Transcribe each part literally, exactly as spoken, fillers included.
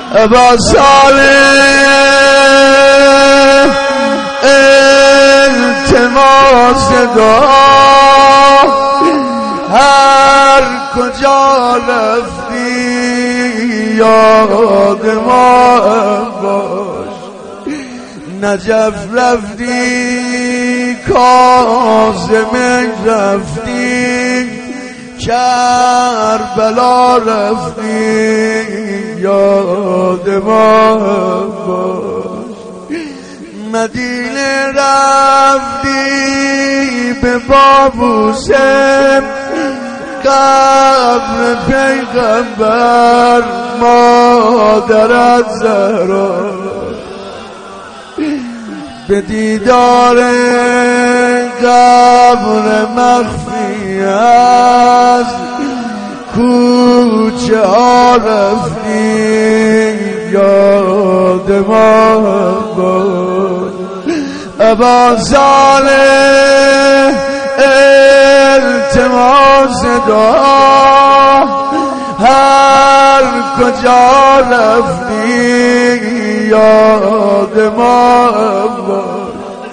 ابا صالح التماس دعا هر کجا رفتی یاد ما باش نجف رفتی کاظم رفتی کربلا رفتی یاد ما باش مدینه رفتی به بابوسم قبر پیغمبر مادرت زهرا به دیدار قبر مخفی از کوچه ها رفتی یاد ما باش ابا صالح التماس دعا هر کجا رفتی یاد ما باش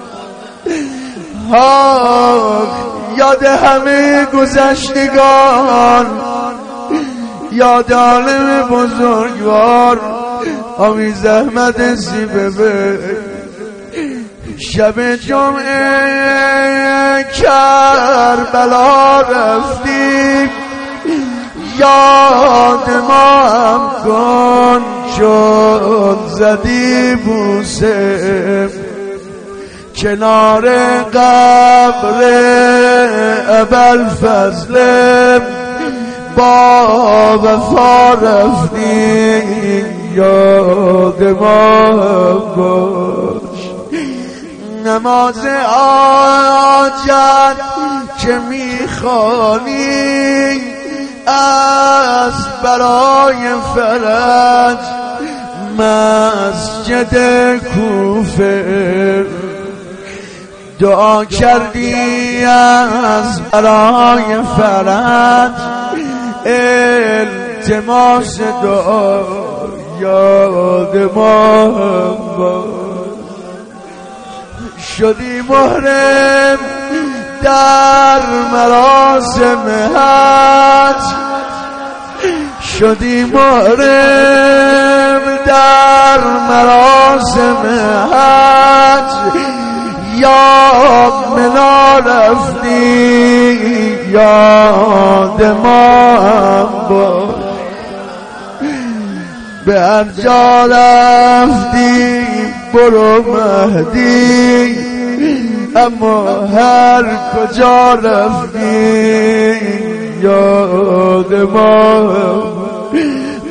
آه یاد همه گذشتگان یاد عالم بزرگوار آمی زحمت سیبه شب جمعه کربلا رفتی یاد ما هم کن چون زدی بوسه کنار قبر ابوالفضل با وفا رفتی یاد ما باش نماز حاجت که میخوانی از برای فرج مسجد کوفه دعا کردی از برای فرج التماس دعا یاد ما باش شدی محرم در مراسم حج شدی محرم در مراسم حج یاد منا رفتی یاد ما باش به هر جا رفتی برو مهدی اما هر کجا رفتی یاد ما